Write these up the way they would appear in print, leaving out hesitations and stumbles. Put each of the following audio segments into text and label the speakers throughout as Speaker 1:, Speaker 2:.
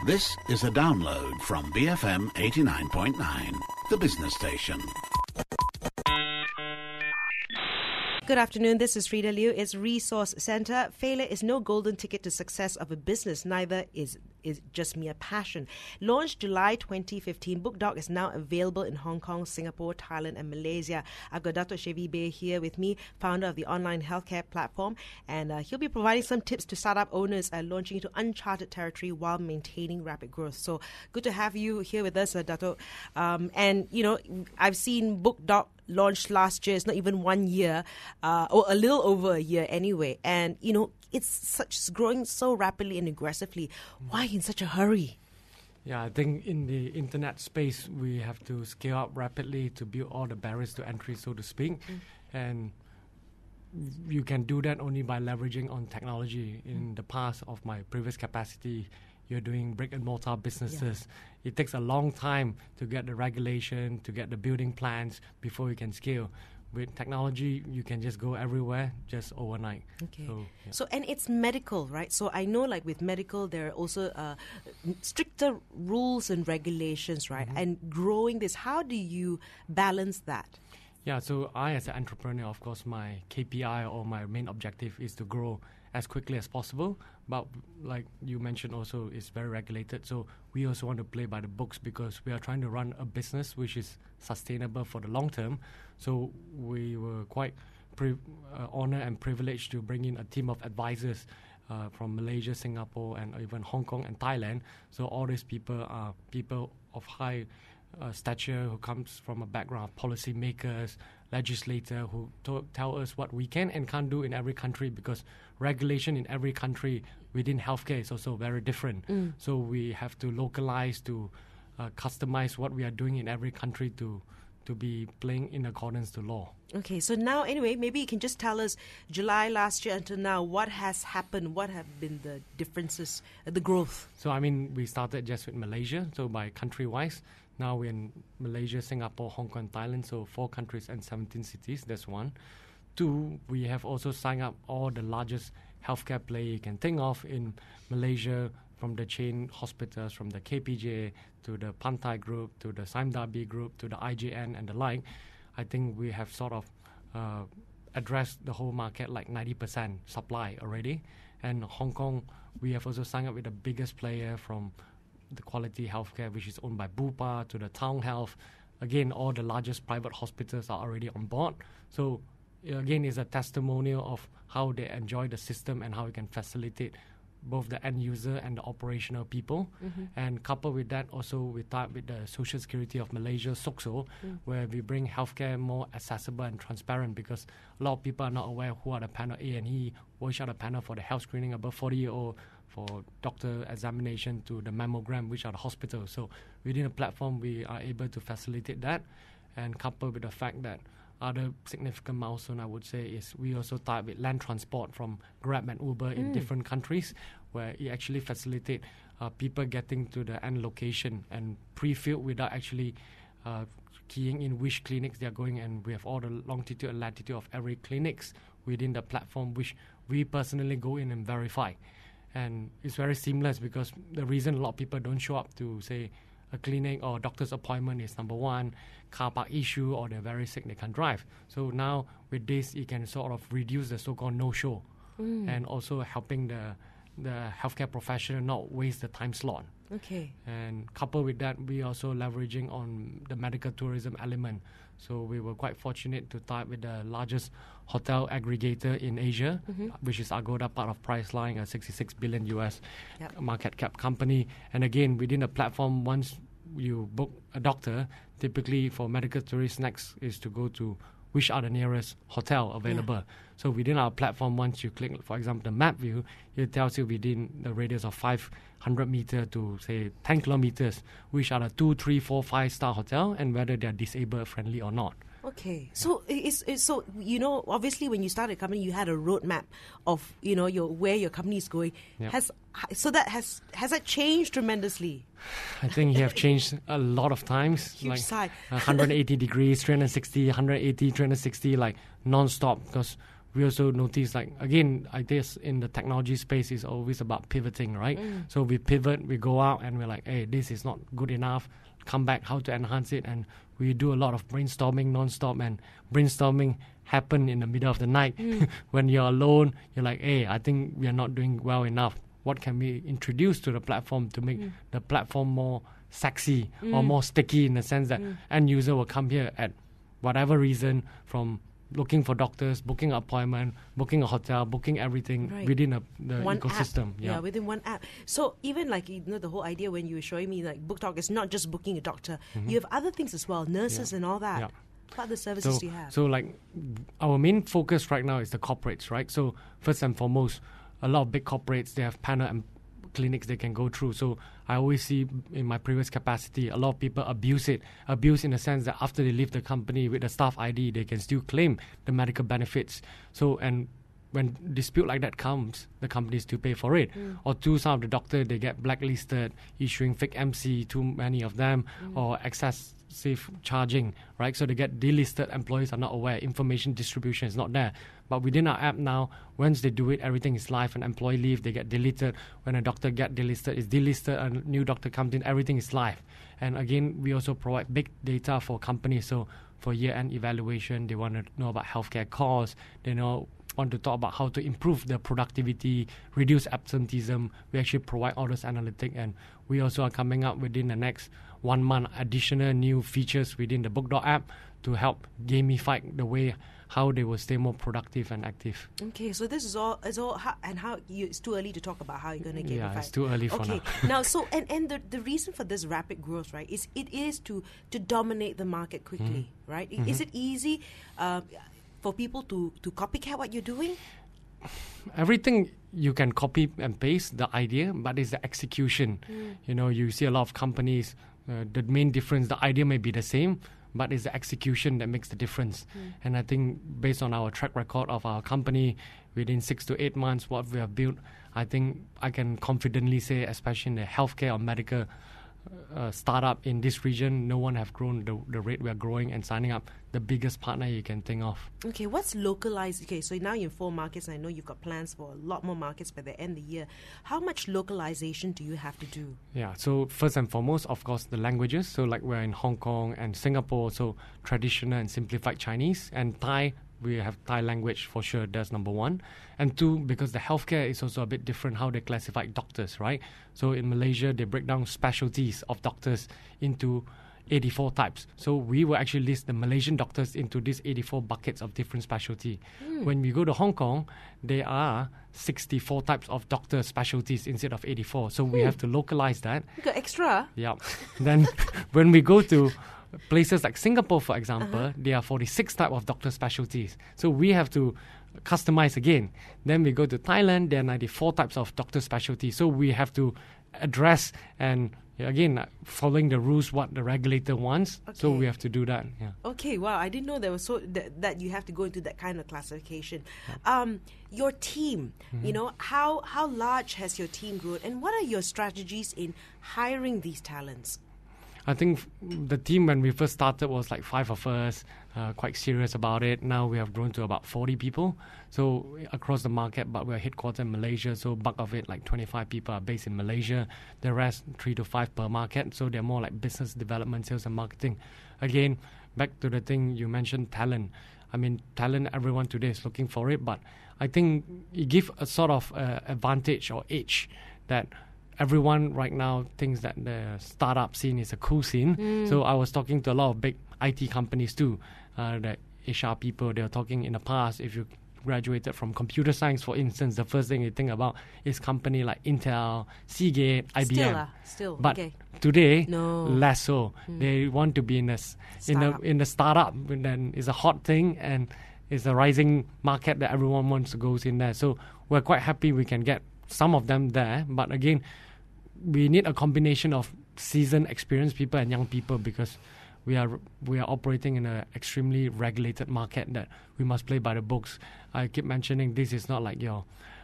Speaker 1: This is a download from BFM 89.9, the business station.
Speaker 2: Good afternoon, this is Frida Liu. It's Resource Centre. Failure is no golden ticket to success of a business, neither is just mere passion. Launched July 2015, BookDoc is now available in Hong Kong, Singapore, Thailand and Malaysia. I've got Dato' Chevy Bay here with me, founder of the online healthcare platform, and he'll be providing some tips to startup owners launching into uncharted territory while maintaining rapid growth. So good to have you here with us, Dato'. And, you know, I've seen BookDoc launched last year. It's not even 1 year, or a little over a year anyway. And, you know, it's growing so rapidly and aggressively. Why in such a hurry?
Speaker 3: Yeah, I think in the internet space, we have to scale up rapidly to build all the barriers to entry, so to speak. And you can do that only by leveraging on technology. In the past of my previous capacity, you're doing brick and mortar businesses. Yeah. It takes a long time to get the regulation, to get the building plans before you can scale. With technology, you can just go everywhere just overnight.
Speaker 2: Okay. So, and it's medical, right? So I know, like with medical, there are also stricter rules and regulations, right? Mm-hmm. And growing this, how do you balance that?
Speaker 3: Yeah, so I, as an entrepreneur, of course, my KPI or my main objective is to grow as quickly as possible. But like you mentioned also, it's very regulated. So we also want to play by the books because we are trying to run a business which is sustainable for the long term. So we were quite honored and privileged to bring in a team of advisors from Malaysia, Singapore, and even Hong Kong and Thailand. So all these people are people of high stature who comes from a background of policymakers, legislators who tell us what we can and can't do in every country, because regulation in every country within healthcare is also very different. So we have to localize, to customize what we are doing in every country to be playing in accordance to law.
Speaker 2: Okay, so now anyway, maybe you can just tell us July last year until now, what has happened, what have been the differences, the growth?
Speaker 3: So I mean, we started just with Malaysia, so by country-wise, now we're in Malaysia, Singapore, Hong Kong, Thailand, so 4 countries and 17 cities, that's one. 2, we have also signed up all the largest healthcare players you can think of in Malaysia, from the chain hospitals, from the KPJ to the Pantai Group, to the Sime Darby Group, to the IJN and the like. I think we have sort of addressed the whole market, like 90% supply already. And Hong Kong, we have also signed up with the biggest player from the Quality Healthcare, which is owned by Bupa, to the Town Health. Again, all the largest private hospitals are already on board. So again, it's a testimonial of how they enjoy the system and how we can facilitate both the end user and the operational people. And coupled with that, also we start with the Social Security of Malaysia, SOCSO, where we bring healthcare more accessible and transparent, because a lot of people are not aware who are the panel A and E, which are the panel for the health screening above 40-year-old, for doctor examination, to the mammogram, which are the hospitals. So within the platform, we are able to facilitate that, and coupled with the fact that other significant milestone, I would say, is we also start with land transport from Grab and Uber in different countries, where it actually facilitate people getting to the end location and pre-filled without actually keying in which clinics they are going. And we have all the longitude and latitude of every clinics within the platform, which we personally go in and verify. And it's very seamless, because the reason a lot of people don't show up to, say, a clinic or doctor's appointment is, number one, car park issue, or they're very sick, they can't drive. So now with this, you can sort of reduce the so-called no-show, and also helping the healthcare professional not waste the time slot.
Speaker 2: Okay.
Speaker 3: And coupled with that, we also leveraging on the medical tourism element. So we were quite fortunate to start with the largest hotel aggregator in Asia, which is Agoda, part of Priceline, a $66 billion US market cap company. And again, within the platform, once you book a doctor, typically for medical tourists, next is to go to which are the nearest hotel available. So within our platform, once you click, for example, the map view, it tells you within the radius of 500 meters to, say, 10 kilometers, which are the 2, 3, 4, 5-star hotel, and whether they're disabled friendly or not.
Speaker 2: Okay, so so you know, obviously when you started a company, you had a roadmap of, you know, where your company is going.
Speaker 3: Yep.
Speaker 2: Has that changed tremendously?
Speaker 3: I think you have changed a lot of times.
Speaker 2: Huge
Speaker 3: like
Speaker 2: side.
Speaker 3: 180 degrees, 360, 180, 360, like non-stop, because we also notice, like, again, I guess in the technology space, it's always about pivoting, right? So we pivot, we go out and we're like, hey, this is not good enough. Come back, how to enhance it. And we do a lot of brainstorming non-stop, and brainstorming happen in the middle of the night. When you're alone, you're like, hey, I think we are not doing well enough. What can we introduce to the platform to make the platform more sexy or more sticky, in the sense that end user will come here at whatever reason, from looking for doctors, booking an appointment, booking a hotel, booking everything within the
Speaker 2: one
Speaker 3: ecosystem.
Speaker 2: App. Yeah, within one app. So even like, the whole idea when you were showing me like BookTalk is not just booking a doctor. You have other things as well, nurses and all that. What other services do you have?
Speaker 3: So like our main focus right now is the corporates, right? So first and foremost, a lot of big corporates, they have panel and clinics they can go through. So I always see in my previous capacity, a lot of people abuse it. Abuse in the sense that after they leave the company with the staff ID, they can still claim the medical benefits. So, and when dispute like that comes, the companies still pay for it. Or two, some of the doctors, they get blacklisted, issuing fake MC, too many of them, or excessive charging, right? So they get delisted, employees are not aware, information distribution is not there. But within our app now, once they do it, everything is live. An employee leave, they get deleted. When a doctor get delisted, it's delisted, a new doctor comes in, everything is live. And again, we also provide big data for companies. So for year-end evaluation, they want to know about healthcare costs, they want to talk about how to improve their productivity, reduce absenteeism. We actually provide all those analytics, and we also are coming up within the next 1 month additional new features within the BookTalk app to help gamify the way how they will stay more productive and active.
Speaker 2: Okay, so this is all, it's too early to talk about how you're going to gamify.
Speaker 3: Yeah, it's too early for now.
Speaker 2: Now, so, and the reason for this rapid growth, right, is it is to dominate the market quickly, right? Is it easy for people to copycat what you're doing?
Speaker 3: Everything you can copy and paste the idea, but it's the execution. You see a lot of companies, the main difference, the idea may be the same, but it's the execution that makes the difference. And I think based on our track record of our company, within 6 to 8 months, what we have built, I think I can confidently say, especially in the healthcare or medical startup in this region, no one have grown the rate we are growing and signing up the biggest partner you can think of.
Speaker 2: Okay, what's localized? Okay, so now you're in 4 markets, and I know you've got plans for a lot more markets by the end of the year. How much localization do you have to do?
Speaker 3: Yeah, so first and foremost, of course, the languages. So like we're in Hong Kong and Singapore, so traditional and simplified Chinese, and Thai. We have Thai language for sure, that's number 1. And 2, because the healthcare is also a bit different how they classify doctors, right? So in Malaysia, they break down specialties of doctors into 84 types. So we will actually list the Malaysian doctors into these 84 buckets of different specialty. When we go to Hong Kong, there are 64 types of doctor specialties instead of 84. So we have to localize that.
Speaker 2: You got extra?
Speaker 3: Yeah. Then when we go to places like Singapore, for example, there are 46 types of doctor specialties. So we have to customize again. Then we go to Thailand, there are 94 types of doctor specialties. So we have to address and, again, following the rules what the regulator wants.
Speaker 2: Okay.
Speaker 3: So we have to do that. Yeah.
Speaker 2: Okay, wow, I didn't know there was that you have to go into that kind of classification. Your team, how large has your team grown, and what are your strategies in hiring these talents?
Speaker 3: I think the team when we first started was like 5 of us, quite serious about it. Now we have grown to about 40 people. So across the market, but we're headquartered in Malaysia. So bulk of it, like 25 people are based in Malaysia. The rest, 3 to 5 per market. So they're more like business development, sales and marketing. Again, back to the thing you mentioned, talent. I mean, talent, everyone today is looking for it. But I think it gives a sort of advantage or edge that everyone right now thinks that the startup scene is a cool scene. So I was talking to a lot of big IT companies too, the HR people. They were talking in the past, if you graduated from computer science, for instance, the first thing you think about is company like Intel, Seagate, IBM.
Speaker 2: Still,
Speaker 3: but
Speaker 2: okay.
Speaker 3: Today,
Speaker 2: no.
Speaker 3: less so. They want to be in the startup. Then it's a hot thing, and it's a rising market that everyone wants to go in there. So we're quite happy we can get some of them there. But again, we need a combination of seasoned, experienced people and young people, because we are operating in an extremely regulated market that we must play by the books. I keep mentioning this is not like your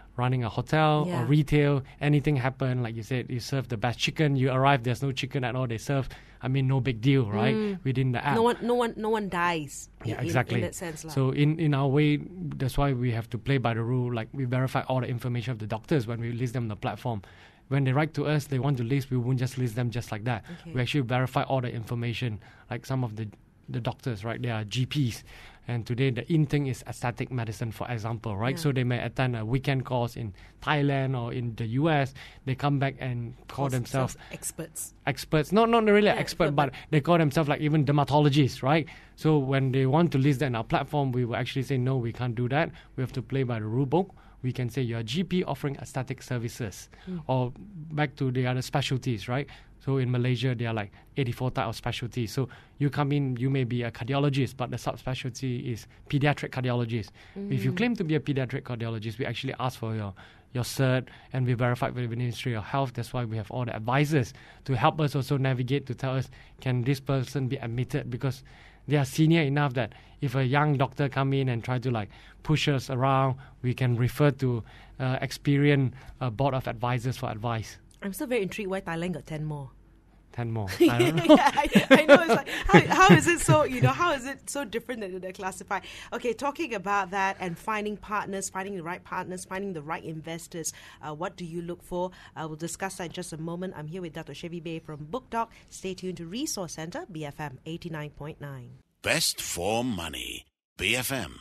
Speaker 3: running a hotel or retail. Anything happen, like you said, you serve the best chicken. You arrive, there's no chicken at all. They serve. I mean, no big deal, right? Within the app,
Speaker 2: no one dies.
Speaker 3: Exactly.
Speaker 2: In that sense, like.
Speaker 3: So in our way, that's why we have to play by the rule. Like we verify all the information of the doctors when we list them on the platform. When they write to us, they want to list. We won't just list them just like that.
Speaker 2: Okay.
Speaker 3: We actually verify all the information. Like some of the doctors, right? They are GPs. And today the in thing is aesthetic medicine, for example, right? So they may attend a weekend course in Thailand or in the US. They come back and call themselves experts. Not really an expert, but they call themselves like even dermatologists, right? So when they want to list that in our platform, we will actually say, no, we can't do that. We have to play by the rule book. We can say you're a GP offering aesthetic services, or back to the other specialties, right? So in Malaysia, there are like 84 types of specialties. So you come in, you may be a cardiologist, but the subspecialty is pediatric cardiologist. If you claim to be a pediatric cardiologist, we actually ask for your cert, and we verify with the Ministry of Health. That's why we have all the advisors to help us also navigate, to tell us, can this person be admitted? Because they are senior enough that if a young doctor come in and try to like push us around, we can refer to experienced board of advisors for advice.
Speaker 2: I'm still very intrigued why Thailand got 10 more.
Speaker 3: 10 more. I don't know.
Speaker 2: I know. It's like, how is it so, how is it so different that they're classified? Okay, talking about that and finding partners, finding the right investors, what do you look for? We'll discuss that in just a moment. I'm here with Dr. Chevy Bay from BookDoc. Stay tuned to Resource Centre, BFM 89.9.
Speaker 1: Best for money, BFM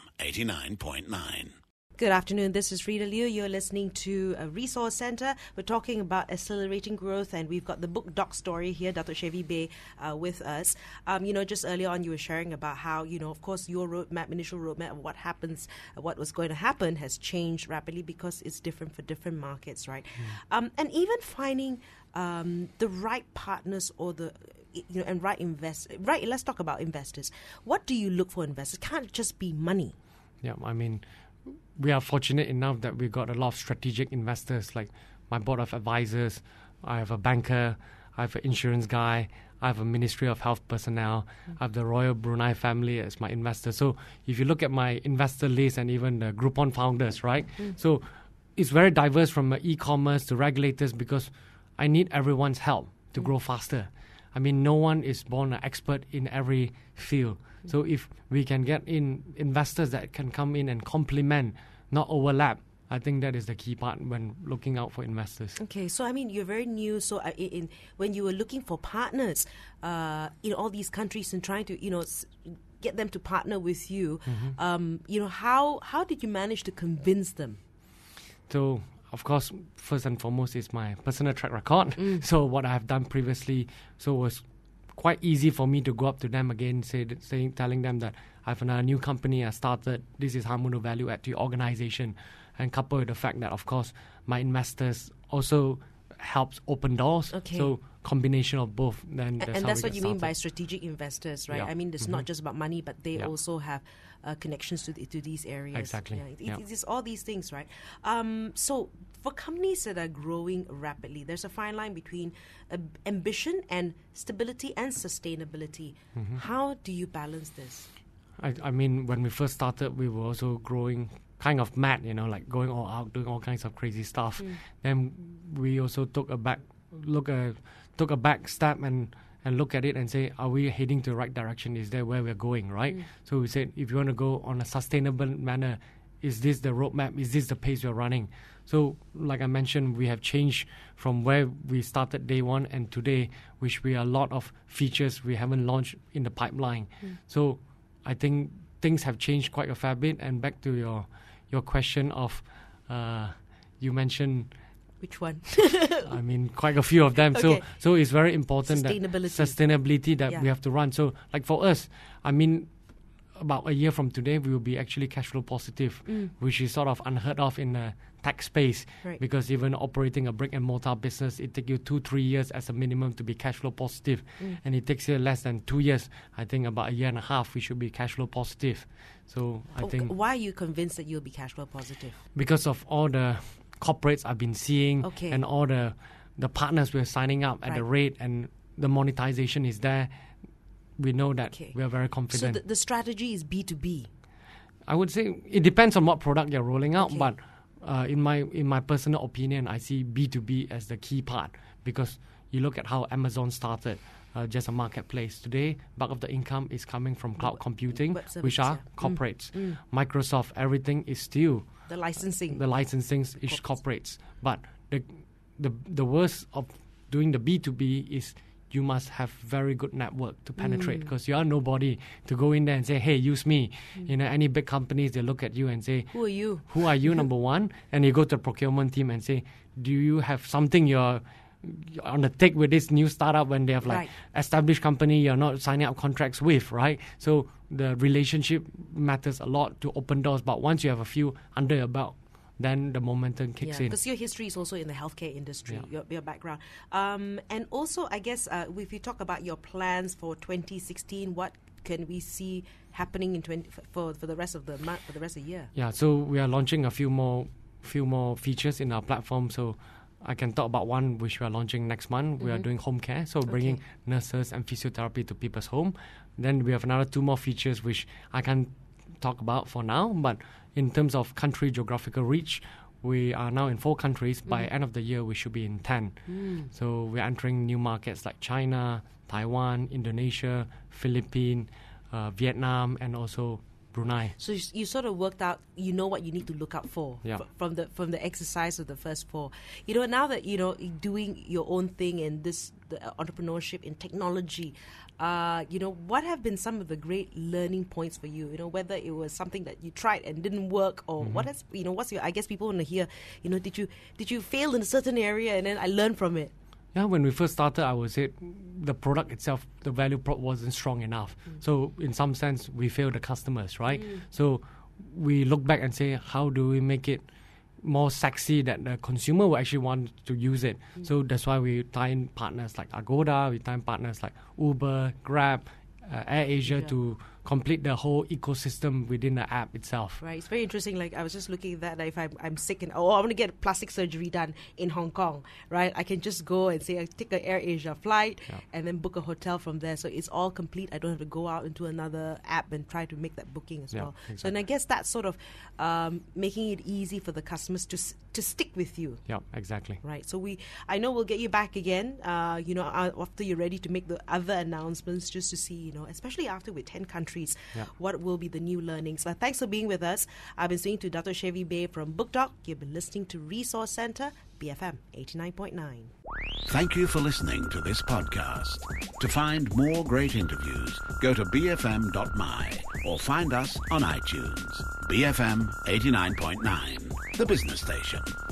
Speaker 1: 89.9.
Speaker 2: Good afternoon. This is Frida Liu. You're listening to Resource Centre. We're talking about accelerating growth, and we've got the BookDoc story here, Dr. Chevy Bay, with us. Just earlier on, you were sharing about how, of course, your initial roadmap of what was going to happen has changed rapidly because it's different for different markets, right? And even finding the right partners or and right. Let's talk about investors. What do you look for investors? It can't just be money.
Speaker 3: Yeah, I mean, we are fortunate enough that we got a lot of strategic investors, like my board of advisors. I have a banker, I have an insurance guy, I have a Ministry of Health personnel, I have the Royal Brunei family as my investor. So if you look at my investor list and even the Groupon founders, right? So it's very diverse from e-commerce to regulators, because I need everyone's help to grow faster. I mean, no one is born an expert in every field. So if we can get in investors that can come in and complement, not overlap, I think that is the key part when looking out for investors.
Speaker 2: Okay, so I mean, you're very new. So when you were looking for partners in all these countries and trying to, get them to partner with you, how did you manage to convince them?
Speaker 3: So, of course, first and foremost is my personal track record. So what I have done previously, so was quite easy for me to go up to them again, telling them that I have a new company I started. This is how I'm going to value add to your organization, and coupled with the fact that, of course, my investors also helps open doors.
Speaker 2: Okay.
Speaker 3: So combination of both. Then
Speaker 2: that's what you mean by strategic investors, right?
Speaker 3: Yeah.
Speaker 2: I mean, it's not just about money, but they also have connections to these areas.
Speaker 3: Exactly.
Speaker 2: It's all these things, right? So for companies that are growing rapidly, there's a fine line between ambition and stability and sustainability. How do you balance this?
Speaker 3: I mean, when we first started, we were also growing kind of mad, like going all out, doing all kinds of crazy stuff. Then we also took a back step and look at it and say, are we heading to the right direction? Is that where we're going, right? So we said, if you want to go on a sustainable manner, is this the roadmap? Is this the pace we're running? So, like I mentioned, we have changed from where we started day one and today, which we are a lot of features we haven't launched in the pipeline. So I think things have changed quite a fair bit. And back to your question of, you mentioned...
Speaker 2: Which one?
Speaker 3: I mean, quite a few of them.
Speaker 2: Okay.
Speaker 3: So it's very important
Speaker 2: sustainability
Speaker 3: that we have to run. So like for us, I mean, about a year from today, we will be actually cash flow positive, which is sort of unheard of in the tech space.
Speaker 2: Right.
Speaker 3: Because even operating a brick and mortar business, it takes you 2-3 years as a minimum to be cash flow positive. And it takes you less than 2 years. I think about a year and a half, we should be cash flow positive. So I think...
Speaker 2: Why are you convinced that you'll be cash flow positive?
Speaker 3: Because of all the corporates I've been seeing,
Speaker 2: okay,
Speaker 3: and all the partners we're signing up at the rate, and the monetization is there. We know that we are very confident.
Speaker 2: So the strategy is B2B?
Speaker 3: I would say it depends on what product you're rolling out, but in my personal opinion, I see B2B as the key part, because you look at how Amazon started. Just a marketplace. Today, bulk of the income is coming from cloud computing, which are corporates. Microsoft, everything is still
Speaker 2: the licensing.
Speaker 3: The licensing is corporates. But the worst of doing the B2B is you must have very good network to penetrate, because you are nobody to go in there and say, hey, use me. You know, any big companies, they look at you and say,
Speaker 2: who are you?
Speaker 3: Who are you, number one? And you go to the procurement team and say, do you have something you're on the take with this new startup, when they have like established company you're not signing up contracts with, right? So the relationship matters a lot to open doors. But once you have a few under your belt, then the momentum kicks in.
Speaker 2: Because your history is also in the healthcare industry, your background. And also, I guess, if you talk about your plans for 2016, what can we see happening in for the rest of the month, for the rest of the year? Yeah,
Speaker 3: so we are launching a few more features in our platform. So I can talk about one which we are launching next month. We are doing home care, so bringing nurses and physiotherapy to people's home. Then we have another 2 more features which I can't talk about for now, but in terms of country geographical reach, we are now in 4 countries. By end of the year, we should be in 10. So we're entering new markets like China, Taiwan, Indonesia, Philippines, Vietnam, and also Brunei.
Speaker 2: So you sort of worked out, you know what you need to look out for from the exercise of the first 4. You know, now that, you know, doing your own thing in the entrepreneurship in technology, you know, what have been some of the great learning points for you? You know, whether it was something that you tried and didn't work, or what has, you know, what's your, I guess people want to hear, you know, did you fail in a certain area and then I learned from it?
Speaker 3: Yeah, when we first started, I would say the product itself, the value prop wasn't strong enough. So in some sense, we failed the customers, right? So we look back and say, how do we make it more sexy that the consumer will actually want to use it? So that's why we tie in partners like Agoda, we tie in partners like Uber, Grab, AirAsia to complete the whole ecosystem within the app itself.
Speaker 2: Right, it's very interesting. Like, I was just looking at that, like, if I'm sick and I want to get plastic surgery done in Hong Kong, right? I can just go and say I take an AirAsia flight and then book a hotel from there. So it's all complete. I don't have to go out into another app and try to make that booking as well. Exactly. So, and I guess that's sort of making it easy for the customers to stick with you.
Speaker 3: Yeah, exactly.
Speaker 2: Right. So I know we'll get you back again, you know, after you're ready to make the other announcements, just to see, you know, especially after with 10 countries, what will be the new learnings. But thanks for being with us. I've been speaking to Dr. Chevy Bay from BookDoc. You've been listening to Resource Center, BFM 89.9.
Speaker 1: Thank you for listening to this podcast. To find more great interviews, go to bfm.my or find us on iTunes. BFM 89.9, the business station.